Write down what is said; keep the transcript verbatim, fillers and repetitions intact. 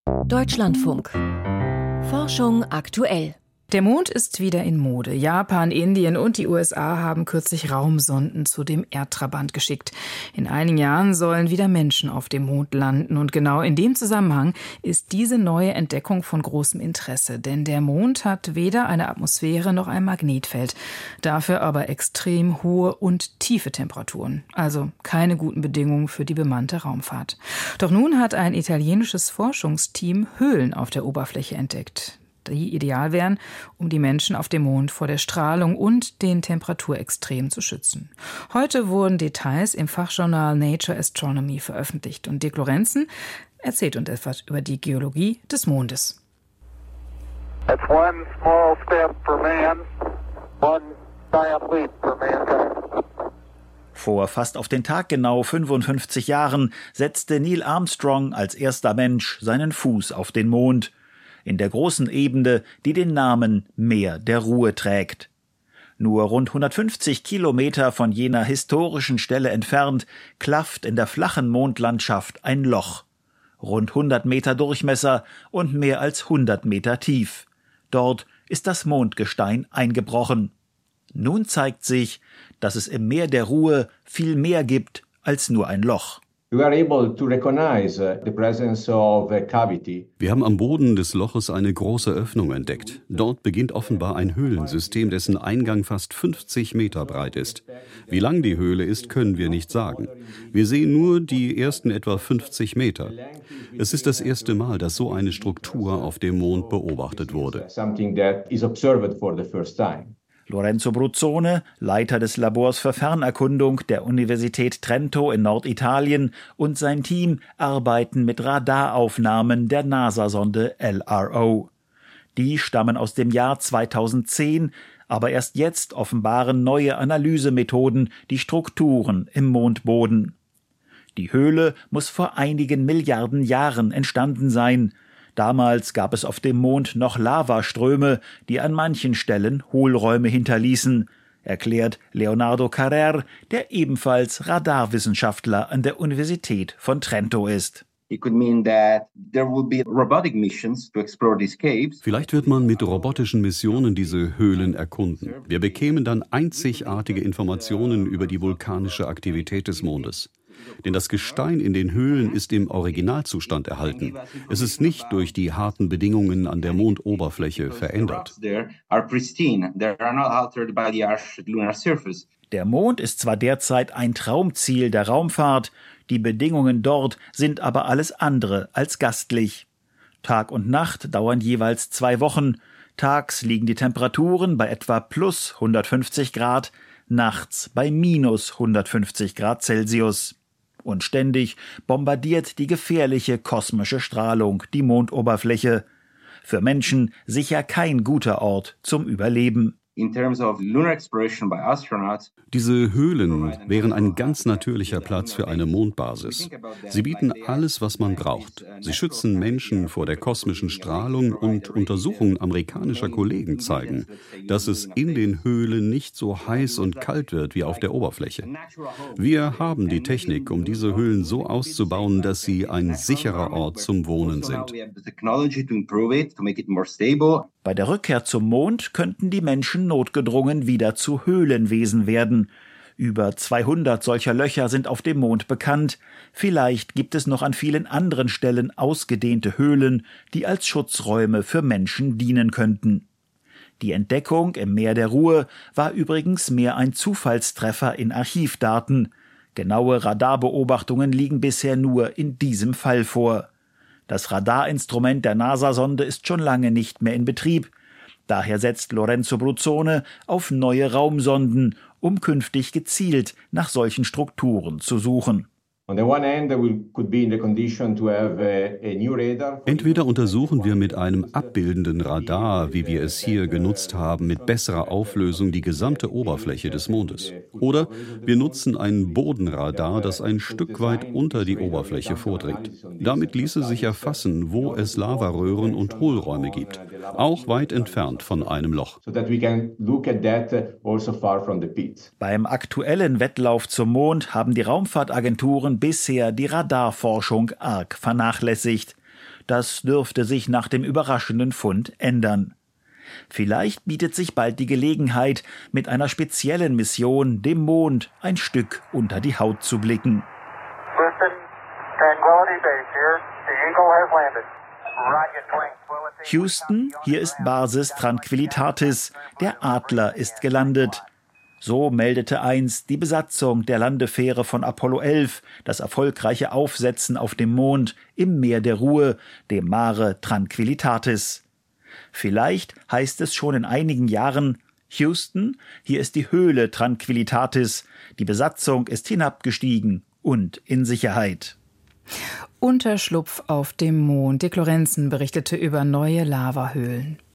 Deutschlandfunk. Forschung aktuell. Der Mond ist wieder in Mode. Japan, Indien und die U S A haben kürzlich Raumsonden zu dem Erdtrabant geschickt. In einigen Jahren sollen wieder Menschen auf dem Mond landen. Und genau in dem Zusammenhang ist diese neue Entdeckung von großem Interesse. Denn der Mond hat weder eine Atmosphäre noch ein Magnetfeld. Dafür aber extrem hohe und tiefe Temperaturen. Also keine guten Bedingungen für die bemannte Raumfahrt. Doch nun hat ein italienisches Forschungsteam Höhlen auf der Oberfläche entdeckt, die ideal wären, um die Menschen auf dem Mond vor der Strahlung und den Temperaturextremen zu schützen. Heute wurden Details im Fachjournal Nature Astronomy veröffentlicht und Dirk Lorenzen erzählt uns etwas über die Geologie des Mondes. That's one small step for man, one giant leap for mankind. Vor fast auf den Tag genau fünfundfünfzig Jahren setzte Neil Armstrong als erster Mensch seinen Fuß auf den Mond, in der großen Ebene, die den Namen Meer der Ruhe trägt. Nur rund hundertfünfzig Kilometer von jener historischen Stelle entfernt klafft in der flachen Mondlandschaft ein Loch. Rund hundert Meter Durchmesser und mehr als hundert Meter tief. Dort ist das Mondgestein eingebrochen. Nun zeigt sich, dass es im Meer der Ruhe viel mehr gibt als nur ein Loch. Wir haben am Boden des Loches eine große Öffnung entdeckt. Dort beginnt offenbar ein Höhlensystem, dessen Eingang fast fünfzig Meter breit ist. Wie lang die Höhle ist, können wir nicht sagen. Wir sehen nur die ersten etwa fünfzig Meter. Es ist das erste Mal, dass so eine Struktur auf dem Mond beobachtet wurde. Lorenzo Bruzzone, Leiter des Labors für Fernerkundung der Universität Trento in Norditalien, und sein Team arbeiten mit Radaraufnahmen der NASA-Sonde L R O. Die stammen aus dem Jahr zweitausendzehn, aber erst jetzt offenbaren neue Analysemethoden die Strukturen im Mondboden. Die Höhle muss vor einigen Milliarden Jahren entstanden sein. Damals gab es auf dem Mond noch Lavaströme, die an manchen Stellen Hohlräume hinterließen, erklärt Leonardo Carrer, der ebenfalls Radarwissenschaftler an der Universität von Trento ist. Vielleicht wird man mit robotischen Missionen diese Höhlen erkunden. Wir bekämen dann einzigartige Informationen über die vulkanische Aktivität des Mondes. Denn das Gestein in den Höhlen ist im Originalzustand erhalten. Es ist nicht durch die harten Bedingungen an der Mondoberfläche verändert. Der Mond ist zwar derzeit ein Traumziel der Raumfahrt, die Bedingungen dort sind aber alles andere als gastlich. Tag und Nacht dauern jeweils zwei Wochen. Tags liegen die Temperaturen bei etwa plus hundertfünfzig Grad, nachts bei minus hundertfünfzig Grad Celsius. Und ständig bombardiert die gefährliche kosmische Strahlung die Mondoberfläche. Für Menschen sicher kein guter Ort zum Überleben. Diese Höhlen wären ein ganz natürlicher Platz für eine Mondbasis. Sie bieten alles, was man braucht. Sie schützen Menschen vor der kosmischen Strahlung und Untersuchungen amerikanischer Kollegen zeigen, dass es in den Höhlen nicht so heiß und kalt wird wie auf der Oberfläche. Wir haben die Technik, um diese Höhlen so auszubauen, dass sie ein sicherer Ort zum Wohnen sind. Bei der Rückkehr zum Mond könnten die Menschen notgedrungen wieder zu Höhlenwesen werden. Über zweihundert solcher Löcher sind auf dem Mond bekannt. Vielleicht gibt es noch an vielen anderen Stellen ausgedehnte Höhlen, die als Schutzräume für Menschen dienen könnten. Die Entdeckung im Meer der Ruhe war übrigens mehr ein Zufallstreffer in Archivdaten. Genaue Radarbeobachtungen liegen bisher nur in diesem Fall vor. Das Radarinstrument der NASA-Sonde ist schon lange nicht mehr in Betrieb. Daher setzt Lorenzo Bruzzone auf neue Raumsonden, um künftig gezielt nach solchen Strukturen zu suchen. Entweder untersuchen wir mit einem abbildenden Radar, wie wir es hier genutzt haben, mit besserer Auflösung die gesamte Oberfläche des Mondes. Oder wir nutzen ein Bodenradar, das ein Stück weit unter die Oberfläche vordringt. Damit ließe sich erfassen, wo es Lavaröhren und Hohlräume gibt, auch weit entfernt von einem Loch. Beim aktuellen Wettlauf zum Mond haben die Raumfahrtagenturen bisher die Radarforschung arg vernachlässigt. Das dürfte sich nach dem überraschenden Fund ändern. Vielleicht bietet sich bald die Gelegenheit, mit einer speziellen Mission dem Mond ein Stück unter die Haut zu blicken. Houston, Tranquility Base here. The Eagle has landed. Houston, hier ist Basis Tranquilitatis. Der Adler ist gelandet. So meldete einst die Besatzung der Landefähre von Apollo elf das erfolgreiche Aufsetzen auf dem Mond im Meer der Ruhe, dem Mare Tranquilitatis. Vielleicht heißt es schon in einigen Jahren: Houston, hier ist die Höhle Tranquilitatis. Die Besatzung ist hinabgestiegen und in Sicherheit. Unterschlupf auf dem Mond. Dick Lorenzen berichtete über neue Lavahöhlen.